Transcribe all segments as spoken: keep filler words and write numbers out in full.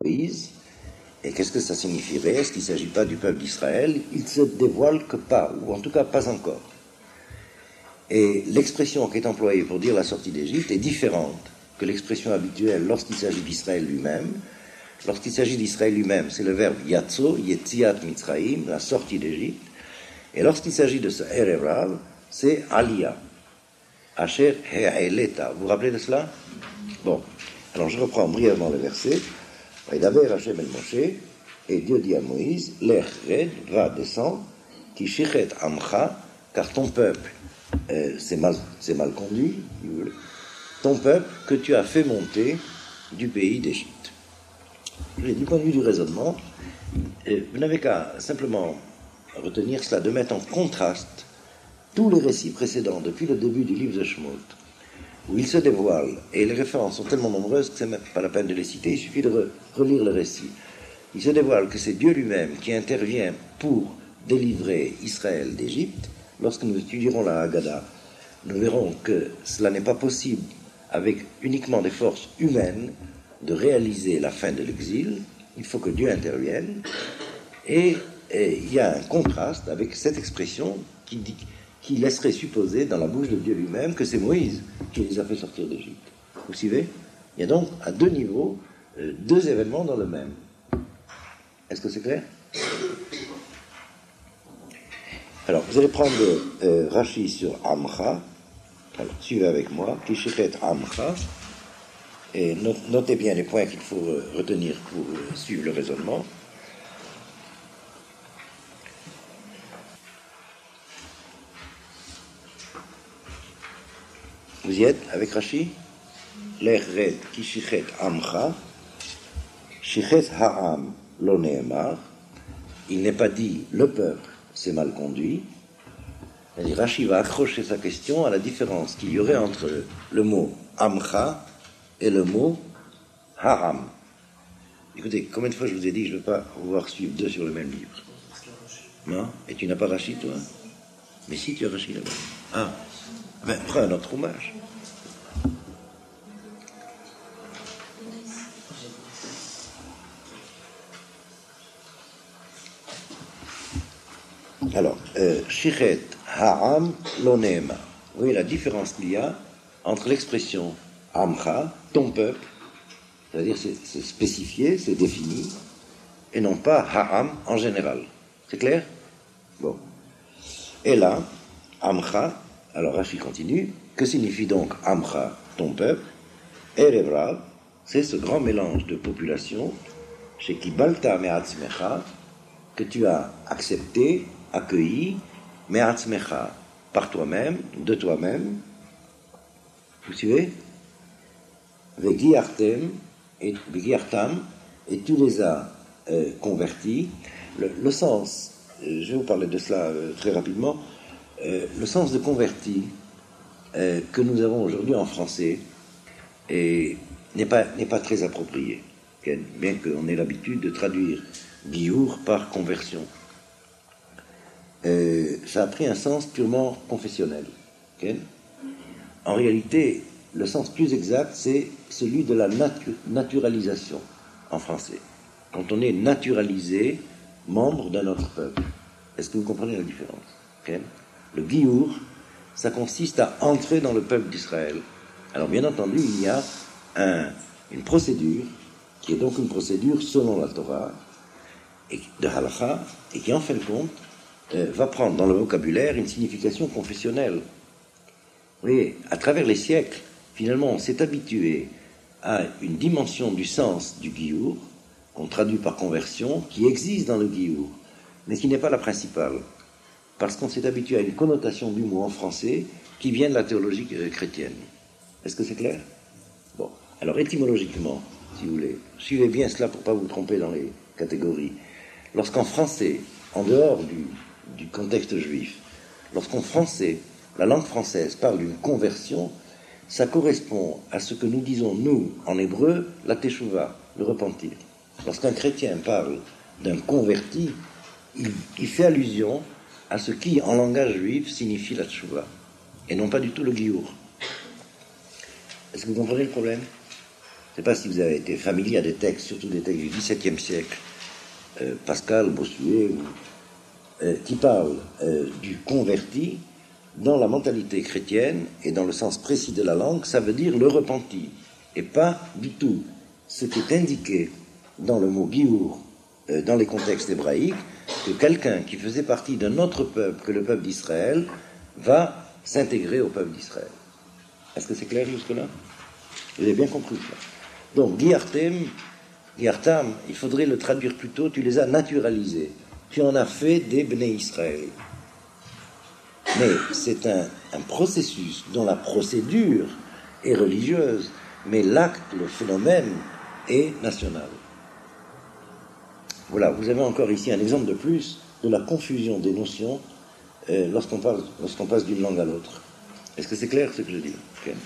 Moïse. Et qu'est-ce que ça signifierait? Est-ce qu'il ne s'agit pas du peuple d'Israël? Il ne se dévoile que pas, ou en tout cas pas encore. Et l'expression qui est employée pour dire la sortie d'Égypte est différente que l'expression habituelle lorsqu'il s'agit d'Israël lui-même. Lorsqu'il s'agit d'Israël lui-même, c'est le verbe yatso, yetziat mitzraim, la sortie d'Égypte. Et lorsqu'il s'agit de ce erev rav, c'est aliyah, asher he'eleta. Vous vous rappelez de cela? Bon, alors je reprends brièvement le verset. Vaidaber Hashem el Moshe, et Dieu dit à Moïse, l'ech red, va descendre, qui shichet amcha, car ton peuple, euh, c'est mal, c'est mal conduit, ton peuple que tu as fait monter du pays d'Égypte. Du point de vue du raisonnement, vous n'avez qu'à simplement retenir cela, de mettre en contraste tous les récits précédents depuis le début du livre de Shemot, où il se dévoile, et les références sont tellement nombreuses que ce n'est même pas la peine de les citer, il suffit de re- relire le récit. Il se dévoile que c'est Dieu lui-même qui intervient pour délivrer Israël d'Égypte. Lorsque nous étudierons la Haggadah, nous verrons que cela n'est pas possible avec uniquement des forces humaines de réaliser la fin de l'exil. Il faut que Dieu intervienne. Et, et il y a un contraste avec cette expression qui, dit, qui laisserait supposer dans la bouche de Dieu lui-même que c'est Moïse qui les a fait sortir d'Égypte. Vous suivez? Il y a donc à deux niveaux, euh, deux événements dans le même. Est-ce que c'est clair? Alors, vous allez prendre euh, Rashi sur Amcha. Alors, suivez avec moi. Kishichet Amcha. Et notez bien les points qu'il faut retenir pour suivre le raisonnement. Vous y êtes avec Rashi? L'echred ki shichet amcha, shichet ha'am lo ne'emar. Il n'est pas dit le peuple s'est mal conduit. Rashi va accrocher sa question à la différence qu'il y aurait entre le mot amcha et le mot haram. Écoutez, combien de fois je vous ai dit que je ne veux pas vous voir suivre deux sur le même livre? Non? Et tu n'as pas Rashi, toi? Mais si, tu as Rashi là-bas. Ah, ben, prends un autre hommage. Alors, shichet ha'am lo ne'emar. Vous voyez la différence qu'il y a entre l'expression amcha, ton peuple, c'est-à-dire c'est, c'est spécifié, c'est défini, et non pas ha'am en général. C'est clair? Bon. Et là, amcha, alors Rashi continue, que signifie donc amcha, ton peuple? Erev rav, c'est ce grand mélange de population, chez qui balta me'atzmecha, que tu as accepté, accueilli, me'atzmecha, par toi-même, de toi-même. Vous suivez? Vegiartem, et Vegiartam, et tu les as euh, convertis. Le, le sens, euh, je vais vous parler de cela euh, très rapidement, euh, le sens de converti euh, que nous avons aujourd'hui en français et, n'est, pas, n'est pas très approprié, okay? Bien qu'on ait l'habitude de traduire Giour par conversion. Euh, ça a pris un sens purement confessionnel. Okay? En réalité, le sens plus exact, c'est celui de la natu- naturalisation en français. Quand on est naturalisé, membre d'un autre peuple. Est-ce que vous comprenez la différence? Okay? Le Giour, ça consiste à entrer dans le peuple d'Israël. Alors bien entendu, il y a un, une procédure, qui est donc une procédure selon la Torah, et de halakha, et qui en fin de compte euh, va prendre dans le vocabulaire une signification confessionnelle. Vous voyez, à travers les siècles, finalement, on s'est habitué à une dimension du sens du Giour, qu'on traduit par conversion, qui existe dans le Giour, mais qui n'est pas la principale, parce qu'on s'est habitué à une connotation du mot en français qui vient de la théologie chrétienne. Est-ce que c'est clair? Bon, alors étymologiquement, si vous voulez, suivez bien cela pour ne pas vous tromper dans les catégories. Lorsqu'en français, en dehors du, du contexte juif, lorsqu'en français, la langue française parle d'une conversion, ça correspond à ce que nous disons, nous, en hébreu, la teshuva, le repentir. Lorsqu'un chrétien parle d'un converti, il, il fait allusion à ce qui, en langage juif, signifie la teshuva, et non pas du tout le giour. Est-ce que vous comprenez le problème? Je ne sais pas si vous avez été familier à des textes, surtout des textes du dix-septième siècle, euh, Pascal, Bossuet, euh, qui parlent euh, du converti dans la mentalité chrétienne et dans le sens précis de la langue, ça veut dire le repenti, et pas du tout ce qui est indiqué dans le mot Giour, euh, dans les contextes hébraïques, que quelqu'un qui faisait partie d'un autre peuple que le peuple d'Israël va s'intégrer au peuple d'Israël. Est-ce que c'est clair jusque-là? Vous avez bien compris ça. Donc, Giartem, Giartam, il faudrait le traduire plutôt, tu les as naturalisés. Tu en as fait des Bnei Israël. Mais c'est un, un processus dont la procédure est religieuse, mais l'acte, le phénomène est national. Voilà, vous avez encore ici un exemple de plus de la confusion des notions euh, lorsqu'on parle, lorsqu'on passe d'une langue à l'autre. Est-ce que c'est clair ce que je dis? Okay.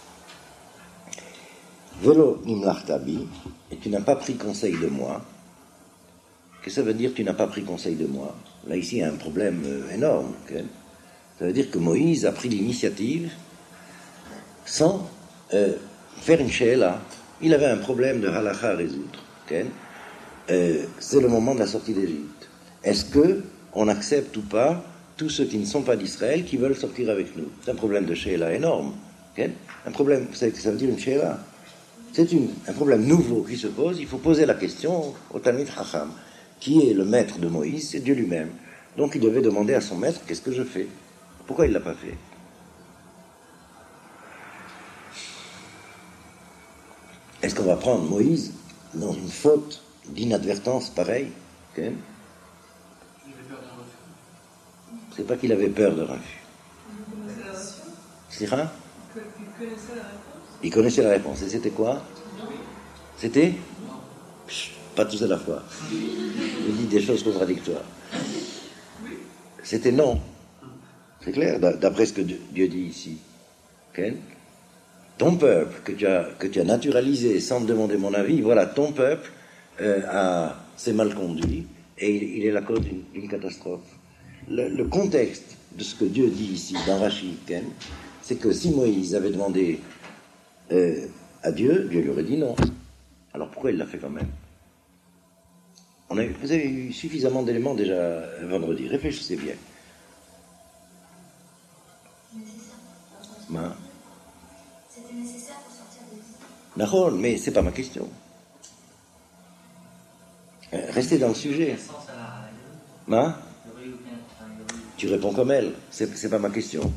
Velo nimlachtabi, et tu n'as pas pris conseil de moi. Qu'est-ce que ça veut dire tu n'as pas pris conseil de moi? Là, ici, il y a un problème euh, énorme. Okay. Ça veut dire que Moïse a pris l'initiative sans euh, faire une she'ela. Il avait un problème de halakha à résoudre. Okay. Euh, c'est le moment de la sortie d'Égypte. Est-ce que on accepte ou pas tous ceux qui ne sont pas d'Israël qui veulent sortir avec nous? C'est un problème de she'ela énorme. Okay. Un problème, vous savez que ça veut dire une she'ela? C'est une, un problème nouveau qui se pose. Il faut poser la question au Talmid Chacham. Qui est le maître de Moïse? C'est Dieu lui-même. Donc il devait demander à son maître, qu'est-ce que je fais? Pourquoi il ne l'a pas fait? Est-ce qu'on va prendre Moïse dans une faute d'inadvertance pareille? Okay. C'est pas qu'il avait peur de refus. C'est ça? Il connaissait la réponse. Et c'était quoi? C'était? Psh, pas tous à la fois. Il dit des choses contradictoires. C'était non. C'est clair, d'après ce que Dieu dit ici. Okay. Ton peuple, que tu, as, que tu as naturalisé sans te demander mon avis, voilà, ton peuple euh, a, s'est mal conduit et il, il est la cause d'une, d'une catastrophe. Le, le contexte de ce que Dieu dit ici, dans Rashi, okay, c'est que si Moïse avait demandé euh, à Dieu, Dieu lui aurait dit non. Alors pourquoi il l'a fait quand même? On a, Vous avez eu suffisamment d'éléments déjà vendredi. Réfléchissez bien. Ben, c'était nécessaire pour sortir de l'Égypte. D'accord, mais c'est pas ma question. Euh, restez dans le sujet. Ben, tu réponds comme elle. C'est, c'est pas ma question.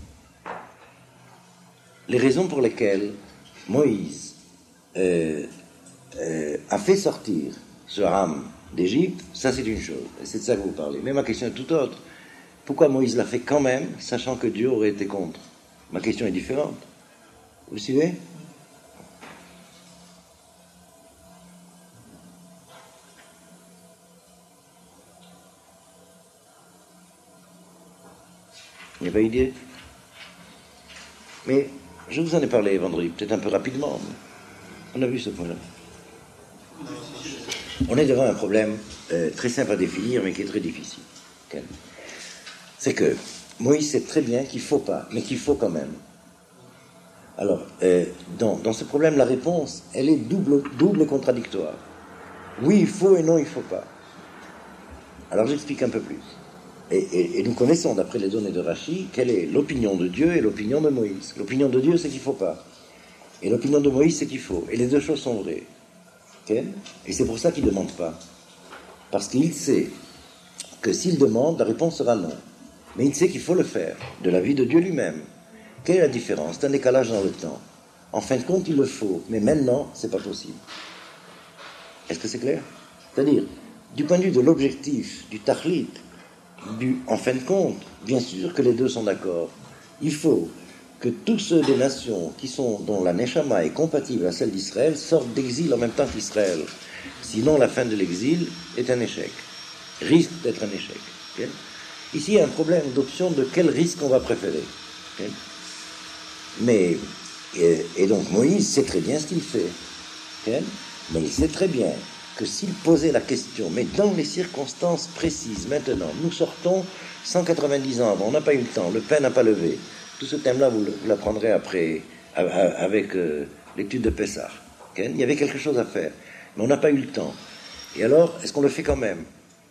Les raisons pour lesquelles Moïse euh, euh, a fait sortir ce Ham d'Égypte, ça c'est une chose. C'est de ça que vous parlez. Mais ma question est tout autre. Pourquoi Moïse l'a fait quand même, sachant que Dieu aurait été contre? Ma question est différente. Vous suivez? Il n'y a pas idée? Mais je vous en ai parlé vendredi, peut-être un peu rapidement. On a vu ce point-là. On est devant un problème euh, très simple à définir, mais qui est très difficile. Okay. C'est que Moïse sait très bien qu'il ne faut pas, mais qu'il faut quand même. Alors, euh, dans, dans ce problème, la réponse, elle est double, double contradictoire. Oui, il faut et non, il ne faut pas. Alors, j'explique un peu plus. Et, et, et nous connaissons, d'après les données de Rashi, quelle est l'opinion de Dieu et l'opinion de Moïse. L'opinion de Dieu, c'est qu'il ne faut pas. Et l'opinion de Moïse, c'est qu'il faut. Et les deux choses sont vraies. Okay? Et c'est pour ça qu'il ne demande pas. Parce qu'il sait que s'il demande, la réponse sera non. Mais il sait qu'il faut le faire, de la vie de Dieu lui-même. Quelle est la différence? C'est un décalage dans le temps. En fin de compte, il le faut, mais maintenant, c'est pas possible. Est-ce que c'est clair? C'est-à-dire, du point de vue de l'objectif, du tachlit, du en fin de compte, bien sûr que les deux sont d'accord. Il faut que tous ceux des nations qui sont, dont la neshama est compatible à celle d'Israël sortent d'exil en même temps qu'Israël. Sinon, la fin de l'exil est un échec. Risque d'être un échec. Okay? Ici, il y a un problème d'option de quel risque on va préférer. Okay? Mais, et, et donc Moïse sait très bien ce qu'il fait. Okay? Mais il sait très bien que s'il posait la question, mais dans les circonstances précises, maintenant, nous sortons cent quatre-vingt-dix ans avant, on n'a pas eu le temps, le pain n'a pas levé. Tout ce thème-là, vous, vous l'apprendrez après, avec euh, l'étude de Pessah. Il y avait quelque chose à faire, mais on n'a pas eu le temps. Et alors, est-ce qu'on le fait quand même?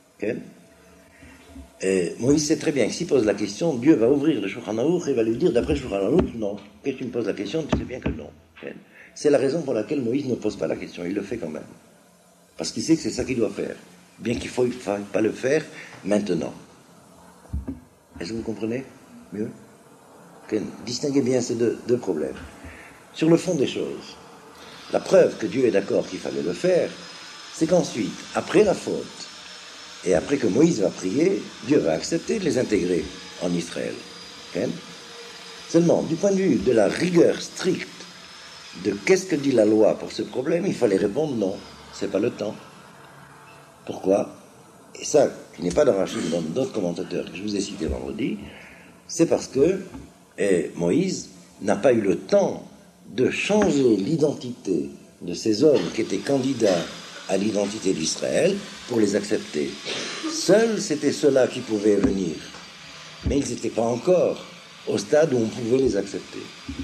Et Moïse sait très bien que s'il pose la question, Dieu va ouvrir le Shulchan Aruch et va lui dire, d'après le Shulchan Aruch, non. Quand tu me poses la question, tu sais bien que non. C'est la raison pour laquelle Moïse ne pose pas la question, il le fait quand même. Parce qu'il sait que c'est ça qu'il doit faire, bien qu'il ne faille pas le faire maintenant. Est-ce que vous comprenez mieux? Okay. Distinguez bien ces deux, deux problèmes. Sur le fond des choses, la preuve que Dieu est d'accord qu'il fallait le faire, c'est qu'ensuite, après la faute, et après que Moïse va prier, Dieu va accepter de les intégrer en Israël. Okay. Seulement, du point de vue de la rigueur stricte de qu'est-ce que dit la loi pour ce problème, il fallait répondre non, c'est pas le temps. Pourquoi? Et ça, qui n'est pas dans Rachid, mais dans d'autres commentateurs que je vous ai cités vendredi, c'est parce que eh, Moïse n'a pas eu le temps de changer l'identité de ces hommes qui étaient candidats à l'identité d'Israël pour les accepter. Seuls, c'était ceux-là qui pouvaient venir. Mais ils n'étaient pas encore au stade où on pouvait les accepter.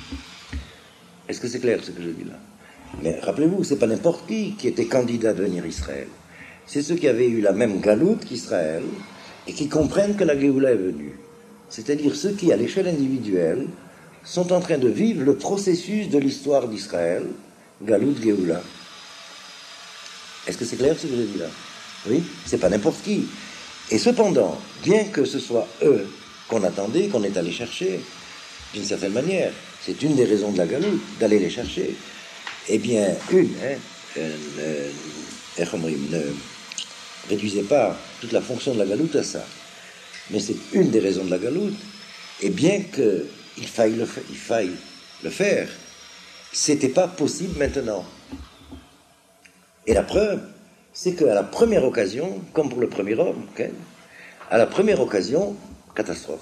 Est-ce que c'est clair ce que je dis là? Mais rappelez-vous, c'est pas n'importe qui qui était candidat à devenir Israël. C'est ceux qui avaient eu la même galoute qu'Israël et qui comprennent que la Géoula est venue. C'est-à-dire ceux qui, à l'échelle individuelle, sont en train de vivre le processus de l'histoire d'Israël, Galoute Géoula. Est-ce que c'est clair ce que je dis là? Oui, c'est pas n'importe qui. Et cependant, bien que ce soit eux qu'on attendait, qu'on est allé chercher, d'une certaine manière, c'est une des raisons de la Galoute, d'aller les chercher. Eh bien, une, hein, euh, euh, ne réduisez pas toute la fonction de la Galoute à ça. Mais c'est une des raisons de la Galoute. Et bien qu'il faille le, il faille le faire, c'était pas possible maintenant. Et la preuve, c'est qu'à la première occasion, comme pour le premier homme, okay, à la première occasion, catastrophe.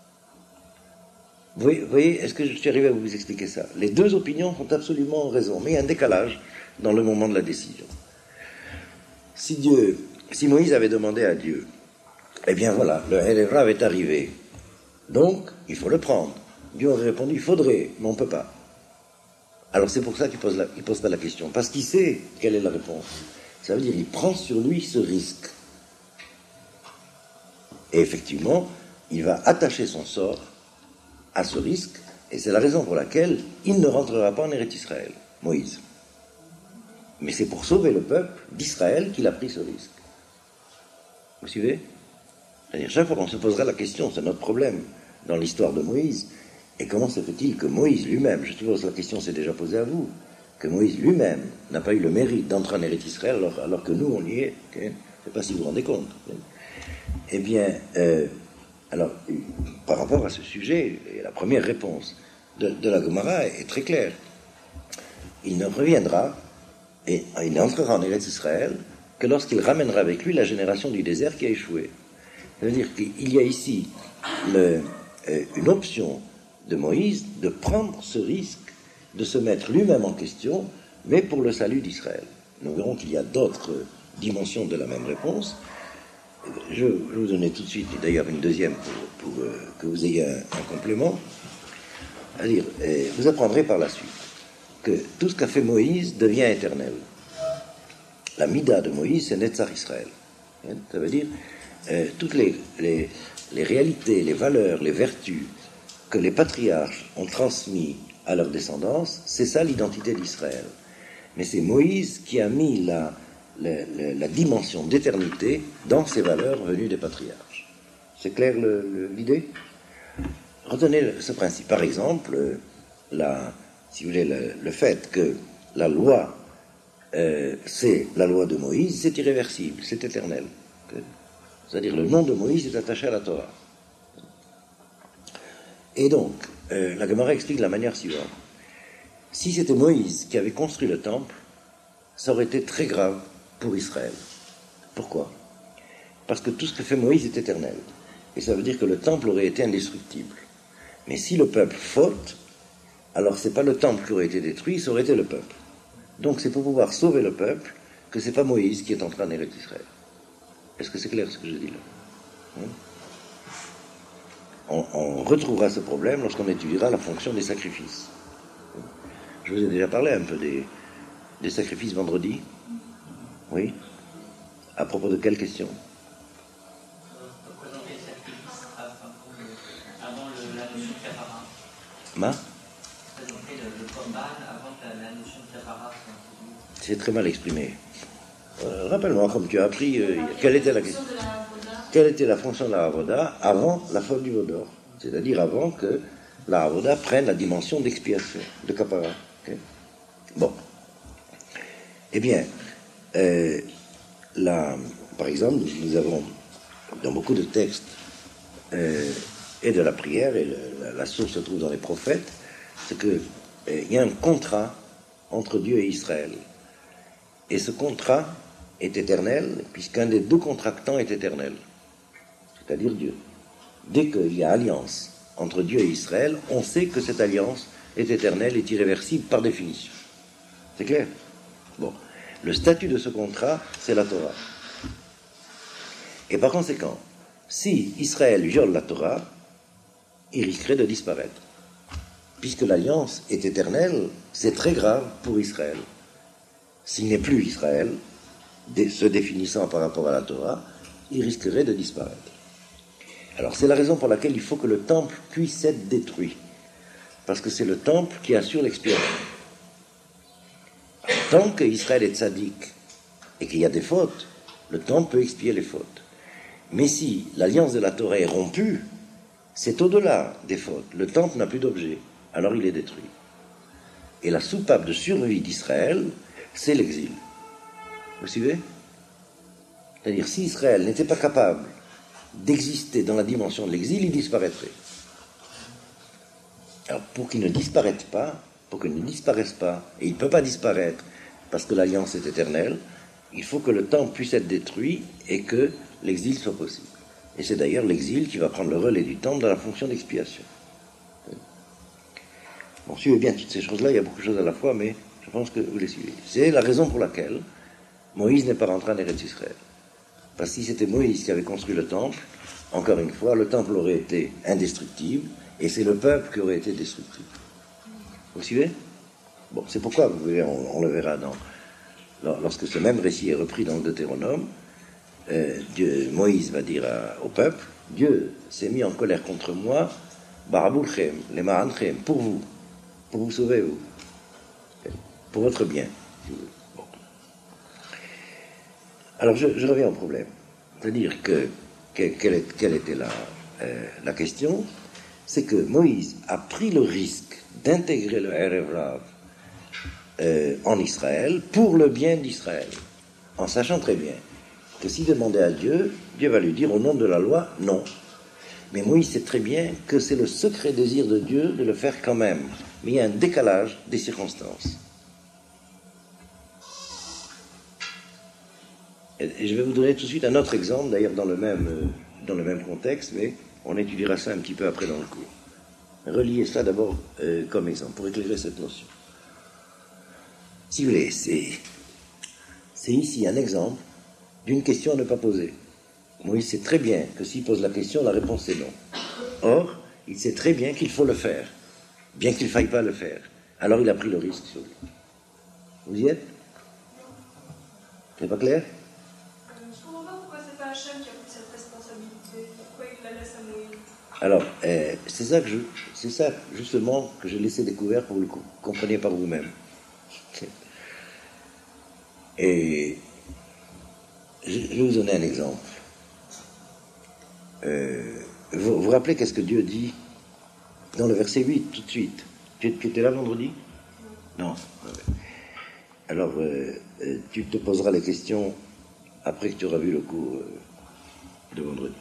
Vous voyez, vous voyez, est-ce que je suis arrivé à vous expliquer ça? Les deux opinions ont absolument raison, mais il y a un décalage dans le moment de la décision. Si Dieu, si Moïse avait demandé à Dieu, eh bien voilà, le Hélèvrav est arrivé, donc il faut le prendre. Dieu aurait répondu, il faudrait, mais on ne peut pas. Alors c'est pour ça qu'il ne pose pas la question, parce qu'il sait quelle est la réponse. Ça veut dire qu'il prend sur lui ce risque. Et effectivement, il va attacher son sort à ce risque, et c'est la raison pour laquelle il ne rentrera pas en Eretz Israël, Moïse. Mais c'est pour sauver le peuple d'Israël qu'il a pris ce risque. Vous suivez? C'est-à-dire, chaque fois qu'on se posera la question, c'est notre problème dans l'histoire de Moïse, et comment se fait-il que Moïse lui-même, je suppose que la question s'est déjà posée à vous, que Moïse lui-même n'a pas eu le mérite d'entrer en Eretz Israël alors, alors que nous, on y est. Okay? Je ne sais pas si vous vous rendez compte. Okay? Eh bien, euh, alors, par rapport à ce sujet, la première réponse de, de la Gemara est très claire. Il ne reviendra et il n'entrera en Eretz Israël que lorsqu'il ramènera avec lui la génération du désert qui a échoué. C'est-à-dire qu'il y a ici le, euh, une option de Moïse de prendre ce risque de se mettre lui-même en question, mais pour le salut d'Israël. Nous verrons qu'il y a d'autres dimensions de la même réponse. Je vais vous donner tout de suite, et d'ailleurs une deuxième pour, pour euh, que vous ayez un, un complément. C'est-à-dire, euh, vous apprendrez par la suite que tout ce qu'a fait Moïse devient éternel. La Mida de Moïse, c'est Netzach Israël. Ça veut dire euh, toutes les, les, les réalités, les valeurs, les vertus que les patriarches ont transmis à leur descendance, c'est ça l'identité d'Israël. Mais c'est Moïse qui a mis la, la, la, la dimension d'éternité dans ces valeurs venues des patriarches. C'est clair le, le, l'idée? Retenez ce principe. Par exemple, la, si vous voulez, le, le fait que la loi, euh, c'est la loi de Moïse, c'est irréversible, c'est éternel. C'est-à-dire le nom de Moïse est attaché à la Torah. Et donc, euh, la Gemara explique de la manière suivante. Si c'était Moïse qui avait construit le temple, ça aurait été très grave pour Israël. Pourquoi? Parce que tout ce que fait Moïse est éternel. Et ça veut dire que le temple aurait été indestructible. Mais si le peuple faute, alors ce n'est pas le temple qui aurait été détruit, ça aurait été le peuple. Donc c'est pour pouvoir sauver le peuple que ce n'est pas Moïse qui est en train d'hériter Israël. Est-ce que c'est clair ce que je dis là? hein on, on retrouvera ce problème lorsqu'on étudiera la fonction des sacrifices. Je vous ai déjà parlé un peu des, des sacrifices vendredi? Oui. À propos de quelle question? Représenter le sacrifice avant le, la notion de capara. Ma Présenter le, le corban avant la, la notion de capara. C'est très mal exprimé. Euh, Rappelle-moi, comme tu as appris, euh, quelle était la question? Quelle était la fonction de la Avoda avant la faute du Vaudor? C'est-à-dire avant que la Avoda prenne la dimension d'expiation, de capara. Okay? Bon. Eh bien, euh, là, par exemple, nous avons dans beaucoup de textes euh, et de la prière, et le, la, la source se trouve dans les prophètes, c'est qu'il euh, y a un contrat entre Dieu et Israël. Et ce contrat est éternel, puisqu'un des deux contractants est éternel, c'est-à-dire Dieu. Dès qu'il y a alliance entre Dieu et Israël, on sait que cette alliance est éternelle et irréversible par définition. C'est clair? Bon. Le statut de ce contrat, c'est la Torah. Et par conséquent, si Israël viole la Torah, il risquerait de disparaître. Puisque l'alliance est éternelle, c'est très grave pour Israël. S'il n'est plus Israël, se définissant par rapport à la Torah, il risquerait de disparaître. Alors c'est la raison pour laquelle il faut que le temple puisse être détruit. Parce que c'est le temple qui assure l'expiation. Tant qu'Israël est tzaddik et qu'il y a des fautes, le temple peut expier les fautes. Mais si l'alliance de la Torah est rompue, c'est au-delà des fautes. Le temple n'a plus d'objet, alors il est détruit. Et la soupape de survie d'Israël, c'est l'exil. Vous suivez? C'est-à-dire, si Israël n'était pas capable d'exister dans la dimension de l'exil, il disparaîtrait. Alors, pour qu'il ne disparaisse pas, pour qu'il ne disparaisse pas, et il ne peut pas disparaître parce que l'alliance est éternelle, il faut que le temple puisse être détruit et que l'exil soit possible. Et c'est d'ailleurs l'exil qui va prendre le relais du temple dans la fonction d'expiation. Bon, suivez bien toutes ces choses-là, il y a beaucoup de choses à la fois, mais je pense que vous les suivez. C'est la raison pour laquelle Moïse n'est pas rentré en Eretz Israël. Parce que si c'était Moïse qui avait construit le temple, encore une fois, le temple aurait été indestructible, et c'est le peuple qui aurait été destructible. Vous suivez? Bon, c'est pourquoi, vous verrez, on, on le verra dans, lorsque ce même récit est repris dans le Deutéronome, euh, Dieu, Moïse va dire à, au peuple, Dieu s'est mis en colère contre moi, Baraboulchem, les Maranchem, pour vous, pour vous sauver, vous, pour votre bien. Bon. Alors, je, je reviens au problème. C'est-à-dire que, que quelle, quelle était la, euh, la question? C'est que Moïse a pris le risque d'intégrer le Erev Rav euh, en Israël pour le bien d'Israël, en sachant très bien que s'il demandait à Dieu, Dieu va lui dire au nom de la loi, non. Mais Moïse sait très bien que c'est le secret désir de Dieu de le faire quand même. Mais il y a un décalage des circonstances. Et je vais vous donner tout de suite un autre exemple, d'ailleurs dans le même, euh, dans le même contexte, mais on étudiera ça un petit peu après dans le cours. Reliez ça d'abord euh, comme exemple, pour éclairer cette notion. Si vous voulez, c'est, c'est ici un exemple d'une question à ne pas poser. Moïse sait très bien que s'il pose la question, la réponse est non. Or, il sait très bien qu'il faut le faire, bien qu'il ne faille pas le faire. Alors il a pris le risque sur lui. Vous y êtes? C'est pas clair? Je ne comprends pas pourquoi c'est pas Hachem qui a pris cette responsabilité. Pourquoi il la laisse à Moïse? Alors, euh, c'est ça que je, c'est ça justement que j'ai laissé découvert pour que vous le compreniez par vous-même. Et je, je vais vous donner un exemple. Euh, vous vous rappelez qu'est-ce que Dieu dit dans le verset huit, tout de suite? Tu, tu étais là vendredi? Non. Alors, euh, tu te poseras les questions après que tu auras vu le cours euh, de vendredi.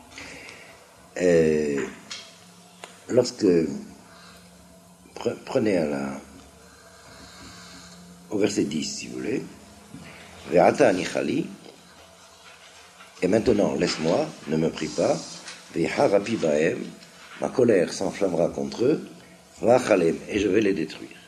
Euh, lorsque prenez à la au verset dix si vous voulez, Ve'ata anichali, et maintenant laisse-moi, ne me prie pas, Ve'harapi baem, ma colère s'enflammera contre eux, Va'achalem, et je vais les détruire.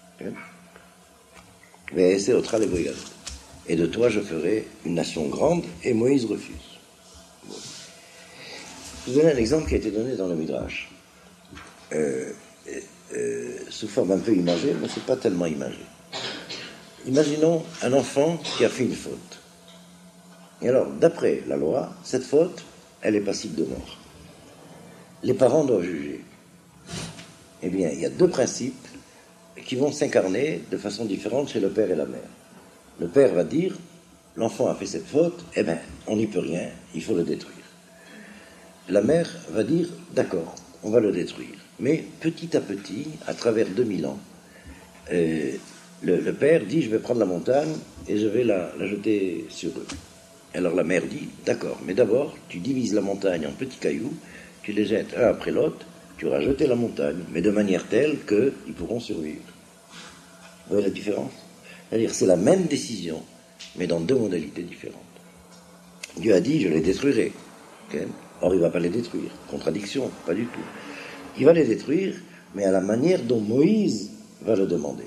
Ve'ese otra levoyad, et de toi je ferai une nation grande, et Moïse refuse. Bon. Je vous donne un exemple qui a été donné dans le Midrash, euh, euh, sous forme un peu imagée, mais c'est pas tellement imagé. imaginons un enfant qui a fait une faute. Et alors, d'après la loi, cette faute, elle est passible de mort. Les parents doivent juger. Eh bien, il y a deux principes qui vont s'incarner de façon différente chez le père et la mère. Le père va dire, l'enfant a fait cette faute, eh bien, on n'y peut rien, il faut le détruire. La mère va dire, d'accord, on va le détruire. Mais petit à petit, à travers deux mille ans, euh, le, le père dit, je vais prendre la montagne et je vais la, la jeter sur eux. Alors la mère dit, d'accord, mais d'abord, tu divises la montagne en petits cailloux, tu les jettes un après l'autre, tu auras jeté la montagne, mais de manière telle qu'ils pourront survivre. Vous voyez la différence? C'est-à-dire, c'est la même décision, mais dans deux modalités différentes. Dieu a dit, je les détruirai. Okay? Or, il ne va pas les détruire. Contradiction, pas du tout. Il va les détruire, mais à la manière dont Moïse va le demander.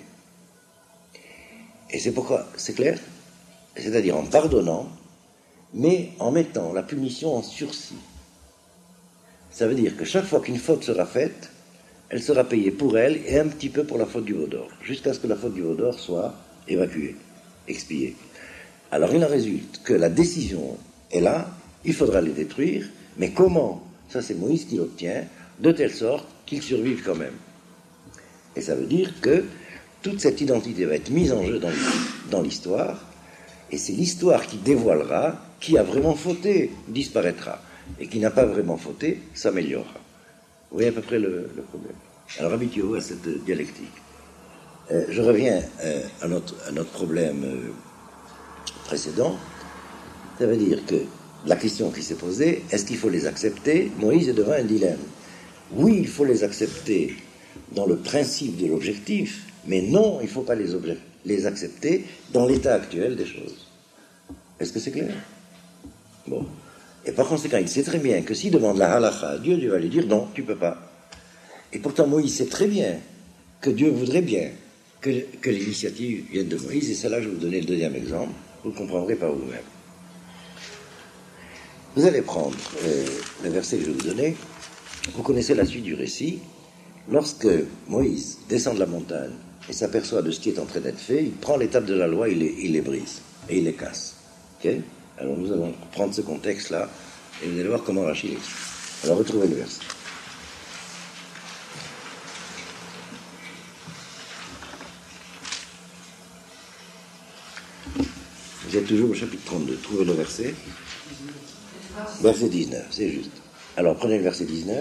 Et c'est pourquoi, c'est clair? C'est-à-dire en pardonnant, mais en mettant la punition en sursis. Ça veut dire que chaque fois qu'une faute sera faite, elle sera payée pour elle et un petit peu pour la faute du veau d'or, jusqu'à ce que la faute du veau d'or soit évacuée, expiée. Alors il en résulte que la décision est là, il faudra les détruire, mais comment? Ça c'est Moïse qui l'obtient, de telle sorte qu'ils survivent quand même. Et ça veut dire que toute cette identité va être mise en jeu dans l'histoire, et c'est l'histoire qui dévoilera qui a vraiment fauté, disparaîtra, et qui n'a pas vraiment fauté, s'améliorera. Vous voyez à peu près le, le problème. Alors habituez-vous à cette dialectique. Euh, je reviens euh, à, notre, à notre problème euh, précédent. Ça veut dire que la question qui s'est posée, est-ce qu'il faut les accepter? Moïse est devant un dilemme. Oui, il faut les accepter dans le principe de l'objectif, mais non, il ne faut pas les, obje- les accepter dans l'état actuel des choses. Est-ce que c'est clair? Bon. Et par conséquent, il sait très bien que s'il demande la halakha à Dieu, Dieu va lui dire non, tu ne peux pas. Et pourtant, Moïse sait très bien que Dieu voudrait bien que, que l'initiative vienne de Moïse, et c'est là que je vais vous donner le deuxième exemple, vous le comprendrez par vous-même. Vous allez prendre euh, le verset que je vais vous donner, vous connaissez la suite du récit. Lorsque Moïse descend de la montagne et s'aperçoit de ce qui est en train d'être fait, il prend les tables de la loi, il les, il les brise, et il les casse. Okay? Alors nous allons prendre ce contexte-là, et vous allez voir comment Rachid l'explique. Alors retrouvez le verset. Vous êtes toujours au chapitre trente-deux. Trouvez le verset. Verset dix-neuf, c'est juste. Alors prenez le verset dix-neuf.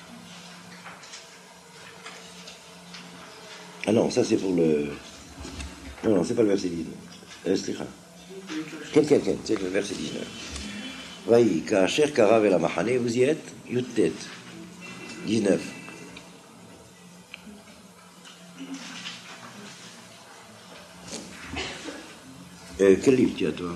Ah non, ça c'est pour le... Non, non, c'est pas le verset dix-neuf. Euh, Slicha. Quel, quel, quel, c'est le verset dix-neuf. Vaï, Ka'asher Karav el Amachane, vous y êtes? Yuttet. dix-neuf. Euh, quel livre tu as, toi?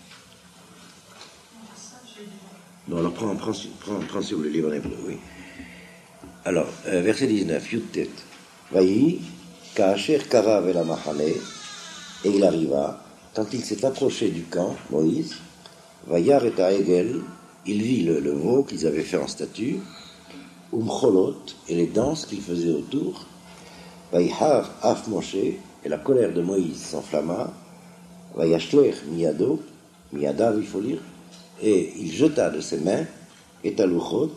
Bon, alors prends, prends, prends, prends sur le livre en hébreu, oui. Alors, euh, verset dix-neuf, Yuttet. Vaï, Ka'asher Karav el Amachane, et il arriva, quand il s'est approché du camp, Moïse, Vayar et Aegel, il vit le, le veau qu'ils avaient fait en statue, Umcholot, et les danses qu'ils faisaient autour, Vayhar Af Moshe, et la colère de Moïse s'enflamma, Vayashler Miyado, Miyadav il faut lire, et il jeta de ses mains, et Taluchot,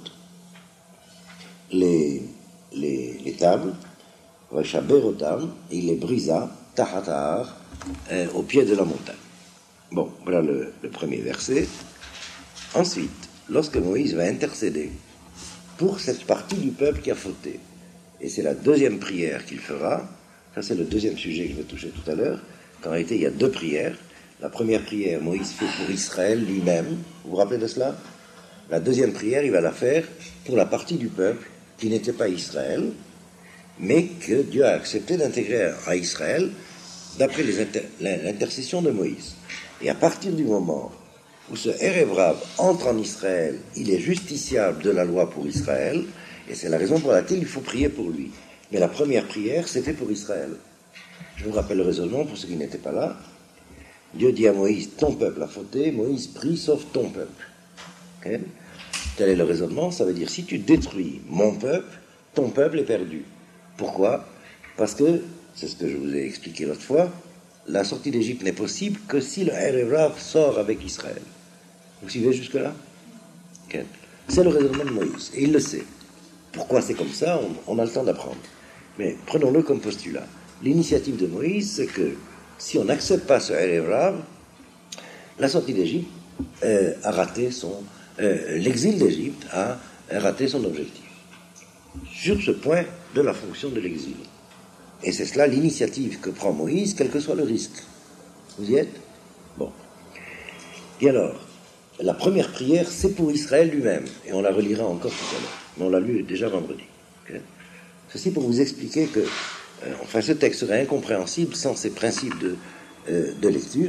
les, les, les tables, Vayshaberotam, et il les brisa, Tahatar, euh, au pied de la montagne. Bon, voilà le, le premier verset. Ensuite, lorsque Moïse va intercéder pour cette partie du peuple qui a fauté, et c'est la deuxième prière qu'il fera, ça c'est le deuxième sujet que je vais toucher tout à l'heure, qu'en réalité il y a deux prières. La première prière, Moïse fait pour Israël lui-même, vous vous rappelez de cela? La deuxième prière, il va la faire pour la partie du peuple qui n'était pas Israël, mais que Dieu a accepté d'intégrer à Israël d'après les inter- l'intercession de Moïse. Et à partir du moment où ce Erev Rav entre en Israël, il est justiciable de la loi pour Israël, et c'est la raison pour laquelle il faut prier pour lui. Mais la première prière, c'était pour Israël. Je vous rappelle le raisonnement pour ceux qui n'étaient pas là. Dieu dit à Moïse, ton peuple a fauté, Moïse prie, sauf ton peuple. Okay? Tel est le raisonnement, ça veut dire, si tu détruis mon peuple, ton peuple est perdu. Pourquoi? Parce que, c'est ce que je vous ai expliqué l'autre fois, la sortie d'Égypte n'est possible que si le Erev Rav sort avec Israël. Vous suivez jusque-là? Okay. C'est le raisonnement de Moïse, et il le sait. Pourquoi c'est comme ça? On, on a le temps d'apprendre. Mais prenons-le comme postulat. L'initiative de Moïse, c'est que si on n'accepte pas ce Erev Rav, la sortie d'Égypte euh, a raté son... Euh, l'exil d'Égypte a raté son objectif. Sur ce point de la fonction de l'exil. Et c'est cela l'initiative que prend Moïse, quel que soit le risque. Vous y êtes? Bon. Et alors, la première prière, c'est pour Israël lui-même. Et on la relira encore tout à l'heure. Mais on l'a lu déjà vendredi. Okay? Ceci pour vous expliquer que, euh, enfin, ce texte serait incompréhensible sans ces principes de, euh, de lecture.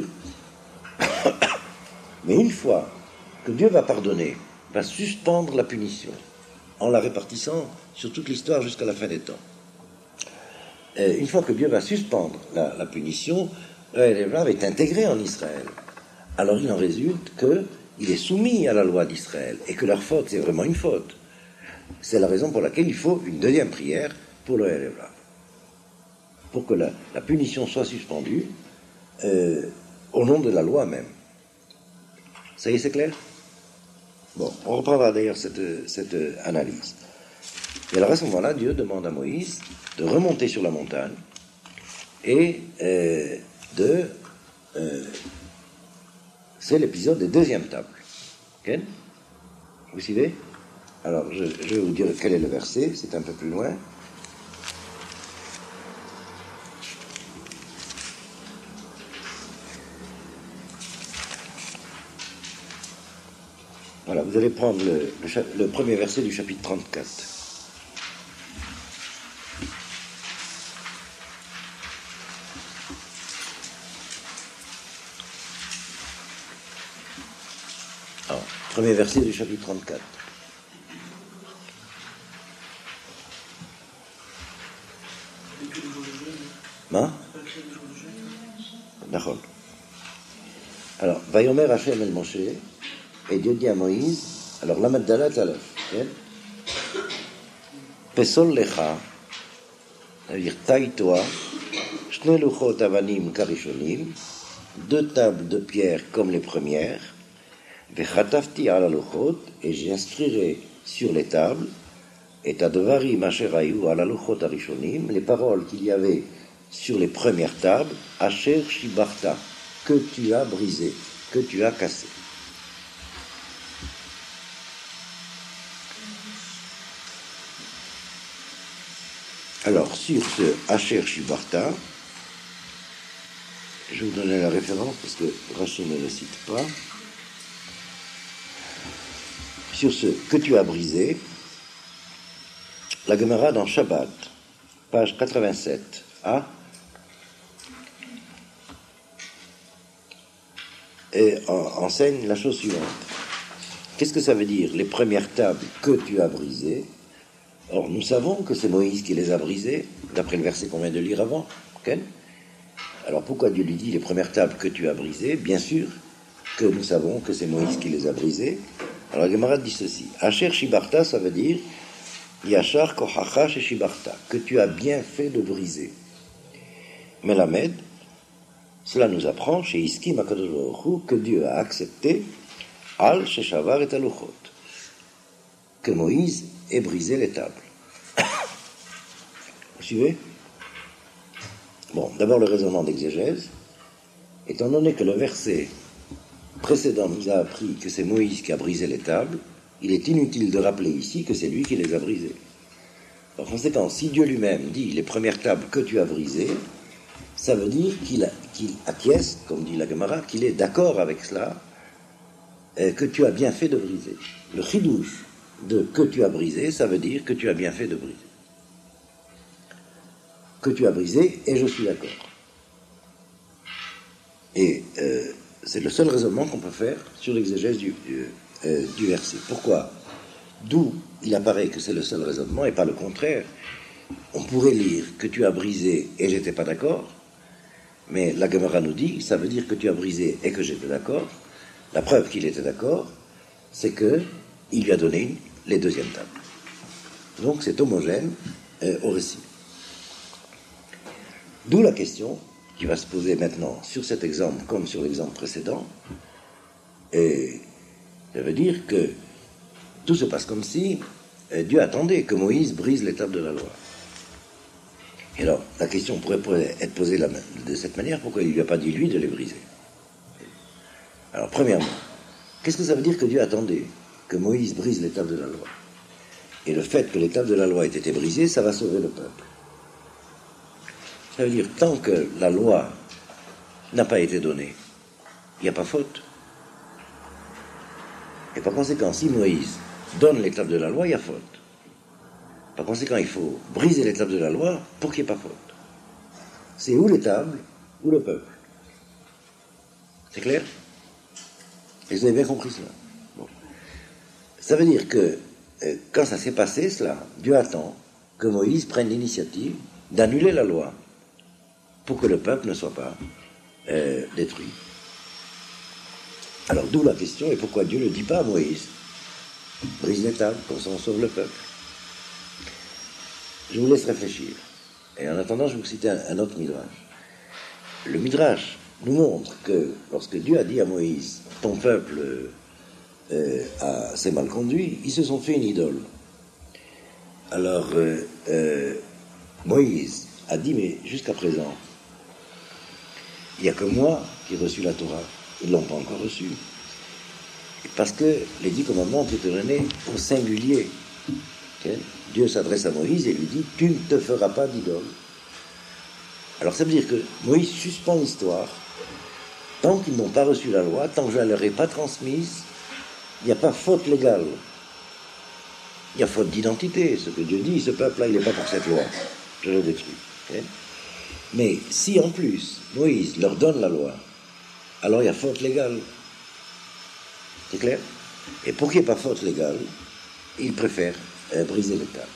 Mais une fois que Dieu va pardonner, va suspendre la punition, en la répartissant sur toute l'histoire jusqu'à la fin des temps. Euh, une fois que Dieu va suspendre la, la punition, l'Erev Rav est intégré en Israël. Alors il en résulte qu'il est soumis à la loi d'Israël, et que leur faute, c'est vraiment une faute. C'est la raison pour laquelle il faut une deuxième prière pour le Erev Rav. Pour que la, la punition soit suspendue euh, au nom de la loi même. Ça y est, c'est clair? Bon, on reprendra d'ailleurs cette, cette analyse. Et alors à ce moment-là, Dieu demande à Moïse de remonter sur la montagne et euh, de... Euh, c'est l'épisode des deuxièmes tables. Okay? Vous suivez? Alors, je, je vais vous dire quel est le verset, c'est un peu plus loin. Voilà, vous allez prendre le, le, le premier verset du chapitre trente-quatre. Alors, premier verset du chapitre trente-quatre. Hein? D'accord. Alors, Vayomer Hashem el Moshe, et Dieu dit à Moïse, alors la Magdala Talef, Pesol Lecha, c'est-à-dire taille-toi, Shne Luchot Avanim Karishonim, deux tables de pierre comme les premières, Vechatafti ala Luchot, et j'instruirai sur les tables, et Tadvarim Asherayu ala Luchot Arishonim, les paroles qu'il y avait sur les premières tables, Asher Shibarta, que tu as brisé, que tu as cassé. Alors, sur ce Asher Shibarta, je vais vous donner la référence parce que Rashi ne le cite pas. Sur ce que tu as brisé, la Gemara dans Shabbat, page quatre-vingt-sept, A, et enseigne la chose suivante. Qu'est-ce que ça veut dire, les premières tables que tu as brisées? Or, nous savons que c'est Moïse qui les a brisées, d'après le verset qu'on vient de lire avant. Okay? Alors, pourquoi Dieu lui dit les premières tables que tu as brisées? Bien sûr que nous savons que c'est Moïse qui les a brisées. Alors, la Gemara dit ceci. Asher Shibarta, ça veut dire Yachar Kochacha She Shibarta, que tu as bien fait de briser. Melamed, cela nous apprend chez Iskim HaKadosh Baruch Hu que Dieu a accepté Al Sheshavar et Aluchot, que Moïse ait brisé les tables. Vous suivez? Bon, d'abord le raisonnement d'exégèse. Étant donné que le verset précédent nous a appris que c'est Moïse qui a brisé les tables, il est inutile de rappeler ici que c'est lui qui les a brisées. Par conséquent, si Dieu lui-même dit les premières tables que tu as brisées, ça veut dire qu'il, a, qu'il acquiesce, comme dit la Gemara, qu'il est d'accord avec cela, euh, que tu as bien fait de briser. Le chidouche de que tu as brisé, ça veut dire que tu as bien fait de briser. Que tu as brisé, et je suis d'accord. Et euh, c'est le seul raisonnement qu'on peut faire sur l'exégèse du, du, euh, du verset. Pourquoi? D'où il apparaît que c'est le seul raisonnement et pas le contraire. On pourrait lire que tu as brisé et j'étais pas d'accord, mais la Gemara nous dit, ça veut dire que tu as brisé et que j'étais d'accord. La preuve qu'il était d'accord, c'est que il lui a donné une, les deuxièmes tables. Donc c'est homogène euh, au récit. D'où la question, qui va se poser maintenant sur cet exemple comme sur l'exemple précédent. Et ça veut dire que tout se passe comme si euh, Dieu attendait que Moïse brise l'étape de la loi. Et alors, la question pourrait être posée de cette manière, pourquoi il ne lui a pas dit, lui, de les briser? Alors, premièrement, qu'est-ce que ça veut dire que Dieu attendait que Moïse brise l'étape de la loi? Et le fait que l'étape de la loi ait été brisée, ça va sauver le peuple. Ça veut dire, tant que la loi n'a pas été donnée, il n'y a pas faute. Et par conséquent, si Moïse donne l'étape de la loi, il y a faute. Par conséquent, il faut briser l'étape de la loi pour qu'il n'y ait pas faute. C'est ou l'étable, ou le peuple. C'est clair? Et vous avez bien compris cela. Bon. Ça veut dire que, euh, quand ça s'est passé, cela, Dieu attend que Moïse prenne l'initiative d'annuler la loi pour que le peuple ne soit pas euh, détruit. Alors, d'où la question, et pourquoi Dieu ne dit pas à Moïse, brise l'étable, comme ça on sauve le peuple. Je vous laisse réfléchir. Et en attendant, je vais vous citer un, un autre midrash. Le midrash nous montre que lorsque Dieu a dit à Moïse, ton peuple euh, a, s'est mal conduit, ils se sont fait une idole. Alors, euh, euh, Moïse a dit, mais jusqu'à présent, il n'y a que moi qui ai reçu la Torah. Ils ne l'ont pas encore reçue. Parce que les dix commandements ont été donnés au singulier. Okay? Dieu s'adresse à Moïse et lui dit, tu ne te feras pas d'idole. Alors ça veut dire que Moïse suspend l'histoire. Tant qu'ils n'ont pas reçu la loi, tant que je ne leur ai pas transmise, il n'y a pas faute légale. Il y a faute d'identité. Ce que Dieu dit, ce peuple-là, il n'est pas pour cette loi. Je le détruis. Okay? Mais si en plus, Moïse leur donne la loi, alors il y a faute légale. C'est clair? Et pour qu'il n'y ait pas faute légale, il préfère euh, briser l'étape.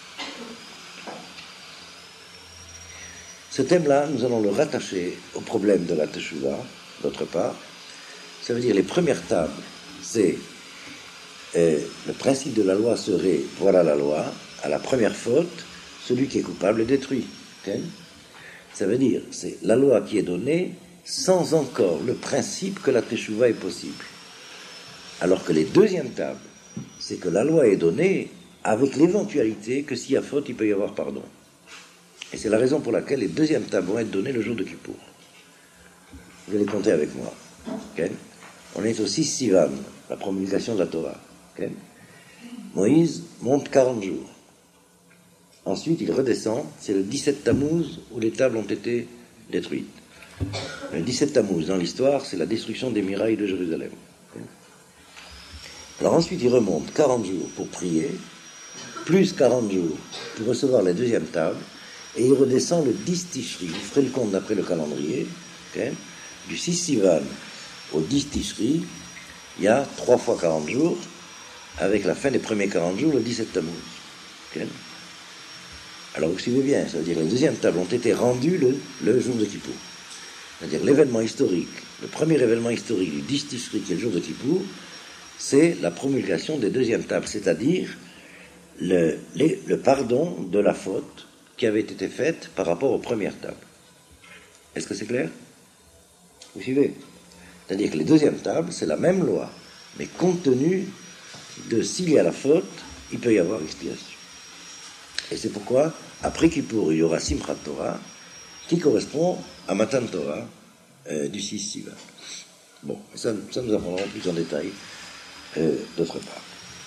Ce thème-là, nous allons le rattacher au problème de la Teshuvah, d'autre part. Ça veut dire les premières tables, c'est euh, le principe de la loi serait, voilà la loi, à la première faute, celui qui est coupable est détruit. Okay? Ça veut dire, c'est la loi qui est donnée sans encore le principe que la Teshuvah est possible. Alors que les deuxièmes tables, c'est que la loi est donnée avec l'éventualité que s'il y a faute, il peut y avoir pardon. Et c'est la raison pour laquelle les deuxièmes tables vont être données le jour de Kippour. Vous allez compter avec moi. Okay? On est au six Sivan, la promulgation de la Torah. Okay? Moïse monte quarante jours. Ensuite, il redescend. C'est le dix-sept Tammuz où les tables ont été détruites. Le dix-sept Tammuz, dans l'histoire, c'est la destruction des murailles de Jérusalem. Okay? Alors ensuite, il remonte quarante jours pour prier, plus quarante jours pour recevoir la deuxième table, et il redescend le dix Tishri. Vous ferez le compte d'après le calendrier. Okay? Du six Sivan au dix Tishri, il y a trois fois quarante jours, avec la fin des premiers quarante jours, le dix-sept Tammuz. Okay? Alors vous suivez bien, ça veut dire que les deuxièmes tables ont été rendues le, le jour de Kippour. C'est-à-dire l'événement historique, le premier événement historique du dix Tishri, qui est le jour de Kippour, c'est la promulgation des deuxièmes tables, c'est-à-dire le, les, le pardon de la faute qui avait été faite par rapport aux premières tables. Est-ce que c'est clair? Vous suivez? C'est-à-dire que les deuxièmes tables, c'est la même loi, mais compte tenu de s'il y a la faute, il peut y avoir expiation. Et c'est pourquoi, après Kippour, il y aura Simchat Torah, qui correspond à Matan Torah euh, du six Sivan. Bon, ça, ça nous apprendrons plus en détail euh, d'autre part.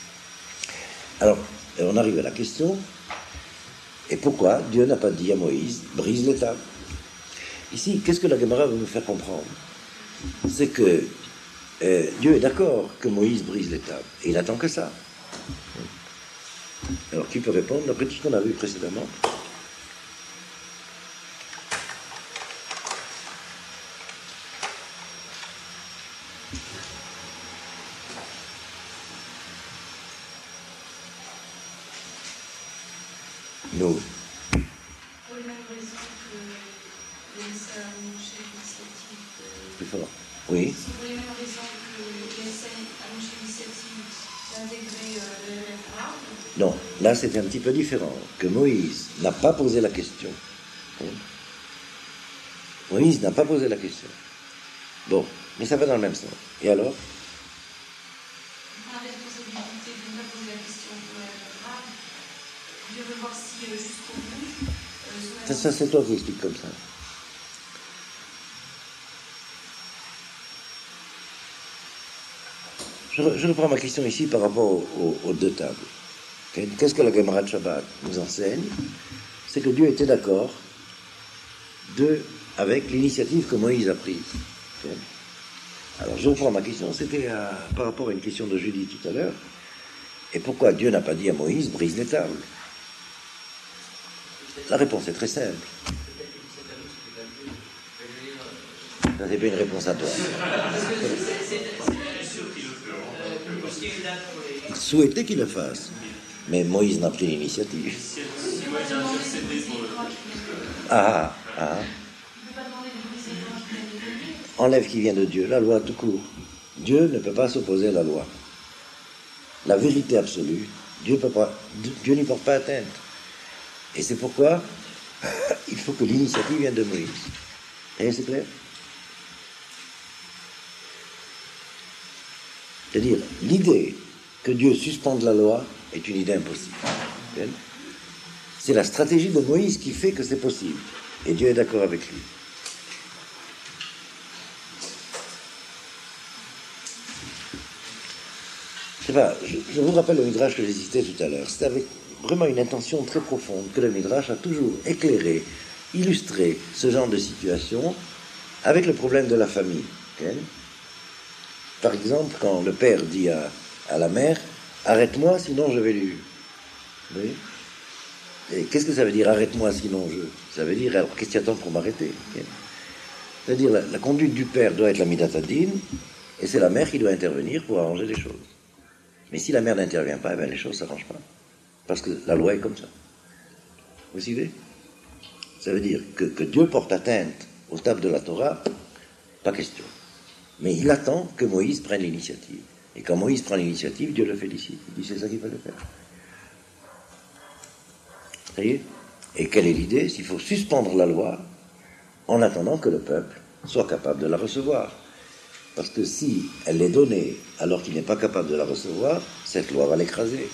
Alors, on arrive à la question, et pourquoi Dieu n'a pas dit à Moïse, brise les tables? Ici, qu'est-ce que la Gemara veut nous faire comprendre? C'est que euh, Dieu est d'accord que Moïse brise les tables, et il attend que ça. Alors, qui peut répondre d'après tout ce qu'on a vu précédemment? Nous. Pour les mêmes raisons que l'E S A a annoncé l'initiative de... Plus fort. Oui. C'est pour les mêmes raisons que l'E S A a annoncé l'initiative d'intégrer euh, le L F A. Non, là c'est un petit peu différent. Que Moïse n'a pas posé la question. Moïse n'a pas posé la question. Bon, mais ça va dans le même sens. Et alors? La responsabilité de ne pas poser la question pour la grave. Dieu veut voir si euh, jusqu'au bout. Euh, Ça, ça c'est toi qui expliques comme ça. Je, je reprends ma question ici par rapport aux, aux, aux deux tables. Qu'est-ce que la Gemara de Shabbat nous enseigne? C'est que Dieu était d'accord de, avec l'initiative que Moïse a prise. Alors je reprends ma question, c'était à, par rapport à une question de Julie tout à l'heure. Et pourquoi Dieu n'a pas dit à Moïse, brise les tables? La réponse est très simple. Ça, c'est pas une réponse à toi. Il souhaitait qu'il le fasse, mais Moïse n'a pris l'initiative. Ah, ah. Enlève qui vient de Dieu, la loi tout court. Dieu ne peut pas s'opposer à la loi. La vérité absolue, Dieu peut pas, Dieu n'y porte pas atteinte. Et c'est pourquoi il faut que l'initiative vienne de Moïse. Et c'est clair? C'est-à-dire, l'idée que Dieu suspende la loi est une idée impossible. C'est la stratégie de Moïse qui fait que c'est possible. Et Dieu est d'accord avec lui. Je sais pas, je, je vous rappelle le Midrash que j'ai cité tout à l'heure. C'était avec vraiment une intention très profonde que le Midrash a toujours éclairé, illustré ce genre de situation avec le problème de la famille. Okay? Par exemple, quand le père dit à, à la mère, arrête-moi sinon je vais lui... Oui. Et qu'est-ce que ça veut dire, arrête-moi sinon je... Ça veut dire, alors qu'est-ce qu'il y a tant pour m'arrêter? Okay? C'est-à-dire, la, la conduite du père doit être la midatadin, et c'est la mère qui doit intervenir pour arranger les choses. Mais si la mère n'intervient pas, eh bien les choses ne s'arrangent pas. Parce que la loi est comme ça. Vous suivez? Ça veut dire que, que Dieu porte atteinte aux tables de la Torah, pas question. Mais il attend que Moïse prenne l'initiative. Et quand Moïse prend l'initiative, Dieu le félicite. Il dit c'est ça qu'il fallait faire. Ça y est? Et quelle est l'idée? S'il faut suspendre la loi en attendant que le peuple soit capable de la recevoir. Parce que si elle est donnée alors qu'il n'est pas capable de la recevoir, cette loi va l'écraser.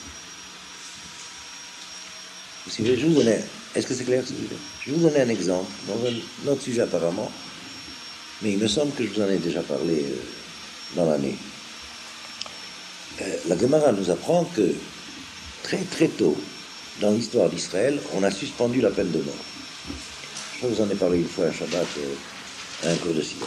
Vous suivez? Je vous donne, est-ce que c'est clair? Je vais vous donner un exemple dans un autre sujet apparemment, mais il me semble que je vous en ai déjà parlé euh, dans l'année. Euh, la Gemara nous apprend que très très tôt dans l'histoire d'Israël, on a suspendu la peine de mort. Je vous en ai parlé une fois à Shabbat euh, à un cours de Sidra.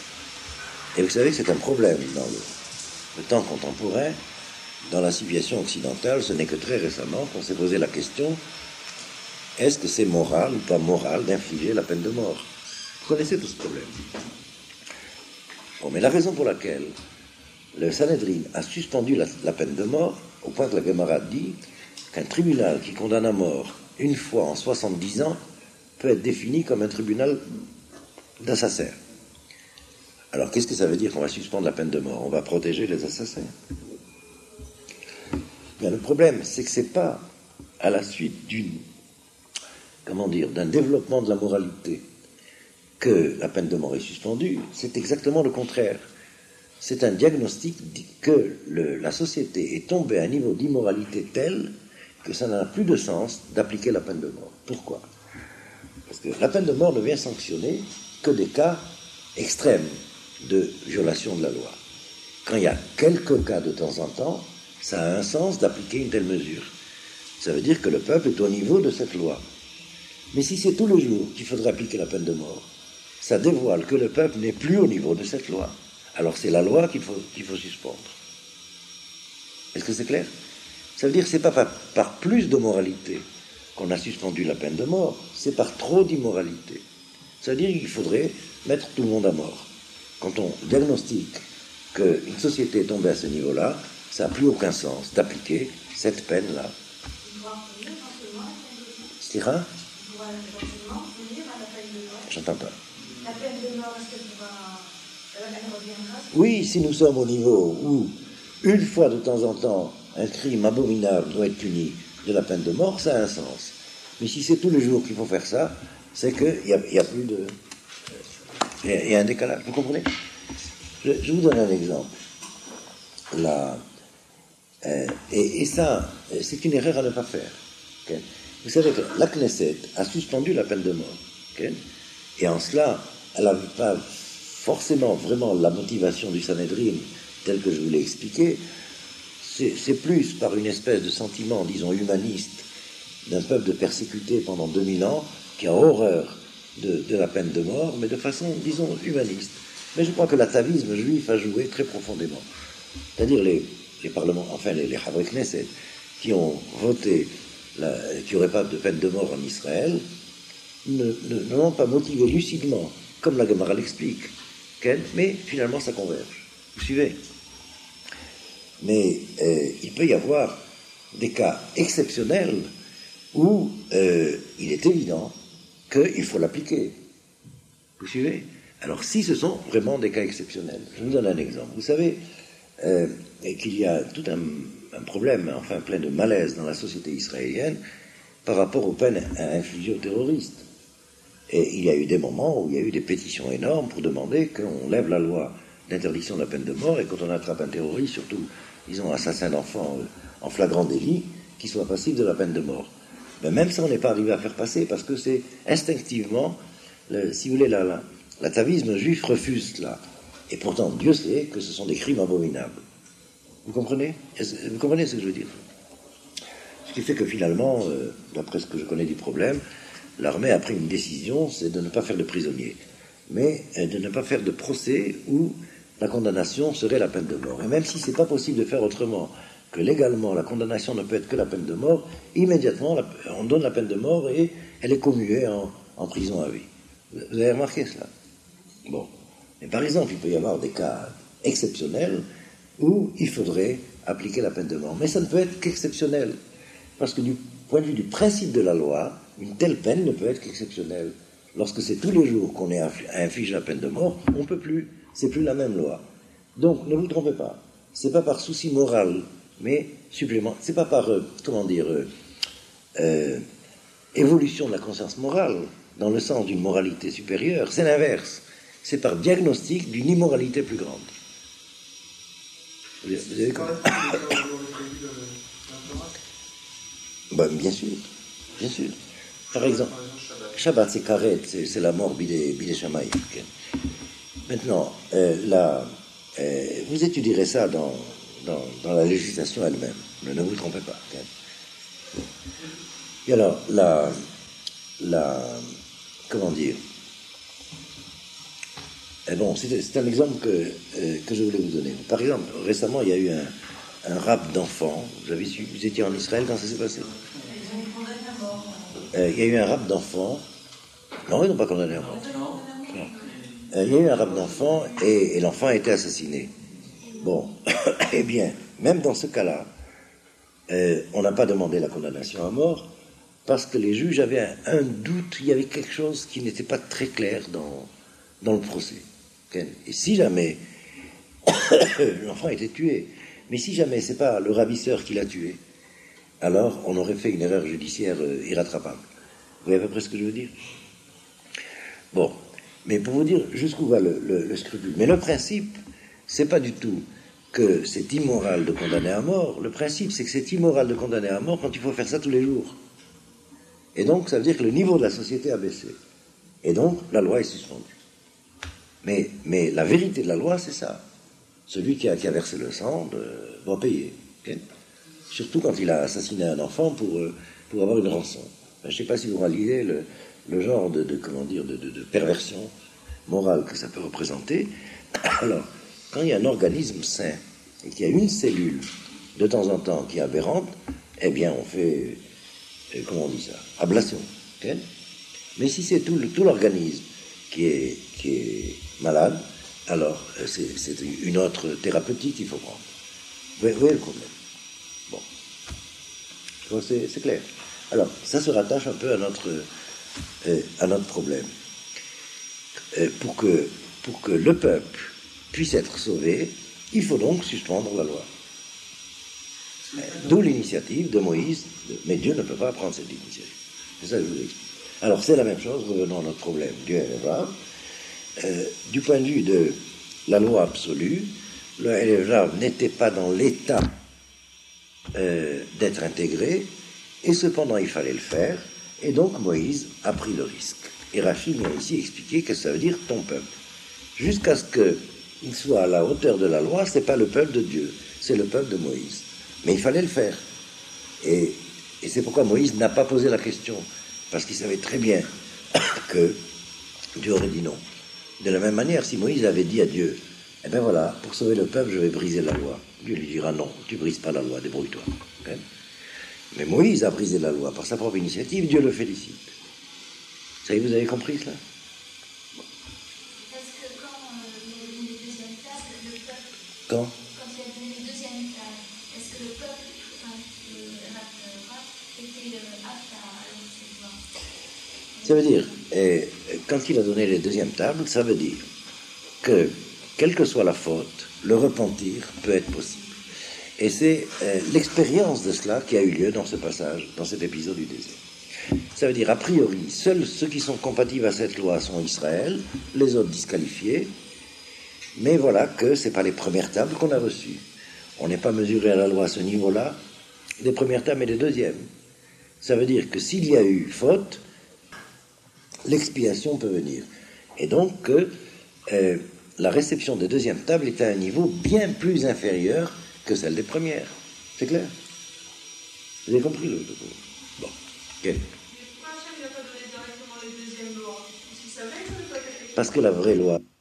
Et vous savez que c'est un problème dans le, le temps contemporain. Dans la civilisation occidentale, ce n'est que très récemment qu'on s'est posé la question, est-ce que c'est moral ou pas moral d'infliger la peine de mort? Vous connaissez tout ce problème. Bon, mais la raison pour laquelle le Sanhedrin a suspendu la, la peine de mort, au point que la Gemara dit qu'un tribunal qui condamne à mort une fois en soixante-dix ans peut être défini comme un tribunal d'assassins. Alors, qu'est-ce que ça veut dire qu'on va suspendre la peine de mort? On va protéger les assassins. Bien, le problème, c'est que c'est pas à la suite d'une, comment dire, d'un développement de la moralité que la peine de mort est suspendue, c'est exactement le contraire. C'est un diagnostic que le, la société est tombée à un niveau d'immoralité tel que ça n'a plus de sens d'appliquer la peine de mort. Pourquoi? Parce que la peine de mort ne vient sanctionner que des cas extrêmes de violation de la loi. Quand il y a quelques cas de temps en temps, ça a un sens d'appliquer une telle mesure. Ça veut dire que le peuple est au niveau de cette loi. Mais si c'est tous les jours qu'il faudrait appliquer la peine de mort, ça dévoile que le peuple n'est plus au niveau de cette loi. Alors c'est la loi qu'il faut, qu'il faut suspendre. Est-ce que c'est clair? Ça veut dire que ce n'est pas par, par plus de moralité qu'on a suspendu la peine de mort, c'est par trop d'immoralité. Ça veut dire qu'il faudrait mettre tout le monde à mort. Quand on diagnostique qu'une société est tombée à ce niveau-là, ça n'a plus aucun sens d'appliquer cette peine-là. Stira? J'entends pas. La peine de mort, est-ce qu'elle pourra... Elle reviendra? Oui, si nous sommes au niveau où, une fois de temps en temps, un crime abominable doit être puni de la peine de mort, ça a un sens. Mais si c'est tous les jours qu'il faut faire ça, c'est qu'il n'y a, y a plus de... Il y a, il y a un décalage, vous comprenez? je, je vous donne un exemple. La, euh, et, et ça, c'est une erreur à ne pas faire. Okay? Vous savez que la Knesset a suspendu la peine de mort. Okay? Et en cela, elle n'avait pas forcément vraiment la motivation du Sanhedrin telle que je vous l'ai expliqué. C'est, c'est plus par une espèce de sentiment, disons, humaniste d'un peuple de persécuté pendant deux mille ans qui a horreur de, de la peine de mort, mais de façon, disons, humaniste. Mais je crois que l'atavisme juif a joué très profondément. C'est-à-dire les, les parlements, enfin les, les Havrei Knesset, qui ont voté la, qu'il n'y aurait pas de peine de mort en Israël, ne, ne, ne l'ont pas motivé lucidement, comme la Gemara l'explique, mais finalement ça converge. Vous suivez? Mais euh, il peut y avoir des cas exceptionnels où euh, il est évident qu'il faut l'appliquer. Vous suivez? Alors si ce sont vraiment des cas exceptionnels, je vous donne un exemple. Vous savez euh, qu'il y a tout un, un problème, enfin plein de malaise dans la société israélienne par rapport aux peines infligées aux terroristes. Et il y a eu des moments où il y a eu des pétitions énormes pour demander qu'on lève la loi d'interdiction de la peine de mort et quand on attrape un terroriste, surtout, disons, assassin d'enfants euh, en flagrant délit, qu'il soit passible de la peine de mort. Mais même ça, on n'est pas arrivé à faire passer parce que c'est instinctivement, le, si vous voulez, la, la, l'atavisme juif refuse cela. Et pourtant, Dieu sait que ce sont des crimes abominables. Vous comprenez? Vous comprenez ce que je veux dire? Ce qui fait que finalement, euh, d'après ce que je connais du problème, l'armée a pris une décision, c'est de ne pas faire de prisonniers, mais euh, de ne pas faire de procès où la condamnation serait la peine de mort. Et même si ce n'est pas possible de faire autrement, que légalement la condamnation ne peut être que la peine de mort, immédiatement la, on donne la peine de mort et elle est commuée en, en prison à vie. Vous avez remarqué cela? Bon. Mais par exemple, il peut y avoir des cas exceptionnels où il faudrait appliquer la peine de mort. Mais ça ne peut être qu'exceptionnel. Parce que du point de vue du principe de la loi, une telle peine ne peut être qu'exceptionnelle. Lorsque c'est tous les jours qu'on est à infliger la peine de mort, on ne peut plus. C'est plus la même loi. Donc, ne vous trompez pas. C'est pas par souci moral, mais supplément. C'est pas par, euh, comment dire, euh, euh, évolution de la conscience morale, dans le sens d'une moralité supérieure. C'est l'inverse. C'est par diagnostic d'une immoralité plus grande. Vous avez compris? Ben, bien sûr, bien sûr. Par exemple, Shabbat, c'est karet, c'est, c'est la mort bidé, bidé shamaï. Okay. Maintenant, euh, là, euh, vous étudierez ça dans, dans, dans la législation elle-même. Ne, ne vous trompez pas. Okay. Et alors, la, la, comment dire? Eh bon, c'est, c'est un exemple que, euh, que je voulais vous donner. Par exemple, récemment, il y a eu un, un rap d'enfants. Vous avez su, vous étiez en Israël quand ça s'est passé? Euh, il y a eu un rap d'enfants. Non, ils n'ont pas condamné à mort. Non. Euh, il y a eu un rap d'enfants et, et l'enfant a été assassiné. Bon, eh bien, même dans ce cas-là, euh, on n'a pas demandé la condamnation à mort parce que les juges avaient un, un doute, il y avait quelque chose qui n'était pas très clair dans, dans le procès. Et si jamais l'enfant a été tué, mais si jamais c'est pas le ravisseur qui l'a tué, alors on aurait fait une erreur judiciaire euh, irrattrapable. Vous voyez à peu près ce que je veux dire? Bon, mais pour vous dire jusqu'où va le, le, le scrupule. Mais le principe, c'est pas du tout que c'est immoral de condamner à mort. Le principe, c'est que c'est immoral de condamner à mort quand il faut faire ça tous les jours. Et donc, ça veut dire que le niveau de la société a baissé. Et donc, la loi est suspendue. Mais, mais la vérité de la loi, c'est ça. Celui qui a, qui a versé le sang de, doit payer. Okay? Surtout quand il a assassiné un enfant pour, pour avoir une rançon. Ben, je ne sais pas si vous réalisez le, le genre de, de, comment dire, de, de, de perversion morale que ça peut représenter. Alors, quand il y a un organisme sain et qu'il y a une cellule de temps en temps qui est aberrante, eh bien on fait, comment on dit ça, ablation. Okay? Mais si c'est tout, le, tout l'organisme qui est, qui est malade, alors c'est, c'est une autre thérapeutique qu'il faut prendre. Vous voyez le problème? Bon. Je crois que c'est, c'est clair. Alors, ça se rattache un peu à notre, euh, à notre problème. Euh, pour que, pour que le peuple puisse être sauvé, il faut donc suspendre la loi. Euh, d'où l'initiative de Moïse, mais Dieu ne peut pas prendre cette initiative. C'est ça que je vous explique. Alors, c'est la même chose, revenons à notre problème. Dieu est rare. euh, du point de vue de la loi absolue, le Elevlav n'était pas dans l'état euh, d'être intégré, et cependant il fallait le faire, et donc Moïse a pris le risque. Et Rachid vient ici expliquer que ça veut dire ton peuple. Jusqu'à ce qu'il soit à la hauteur de la loi, c'est pas le peuple de Dieu, c'est le peuple de Moïse. Mais il fallait le faire. Et, et c'est pourquoi Moïse n'a pas posé la question, parce qu'il savait très bien que Dieu aurait dit non. De la même manière, si Moïse avait dit à Dieu, eh bien voilà, pour sauver le peuple, je vais briser la loi. Dieu lui dira non, tu brises pas la loi, débrouille-toi. Okay? Mais Moïse a brisé la loi par sa propre initiative, Dieu le félicite. Ça y est, vous avez compris cela? Parce que quand euh, il a donné les deuxièmes tables, le peuple. Quand Quand il a donné les deuxièmes tables, est-ce que le peuple, enfin, le rap, était euh, apte à recevoir? Ça veut dire, et, quand il a donné les deuxièmes tables, ça veut dire que, quelle que soit la faute, le repentir peut être possible. Et c'est euh, l'expérience de cela qui a eu lieu dans ce passage, dans cet épisode du désert. Ça veut dire, a priori, seuls ceux qui sont compatibles à cette loi sont Israël, les autres disqualifiés, mais voilà que ce n'est pas les premières tables qu'on a reçues. On n'est pas mesuré à la loi à ce niveau-là, des premières tables et des deuxièmes. Ça veut dire que s'il y a eu faute, l'expiation peut venir. Et donc que euh, la réception des deuxièmes tables est à un niveau bien plus inférieur que celle des premières. C'est clair? Vous avez compris le... Bon, ok. Mais pourquoi Hachem n'a pas donné directement les deuxièmes lois? Parce qu'il savait que ça n'avait pas été. Parce que la vraie loi...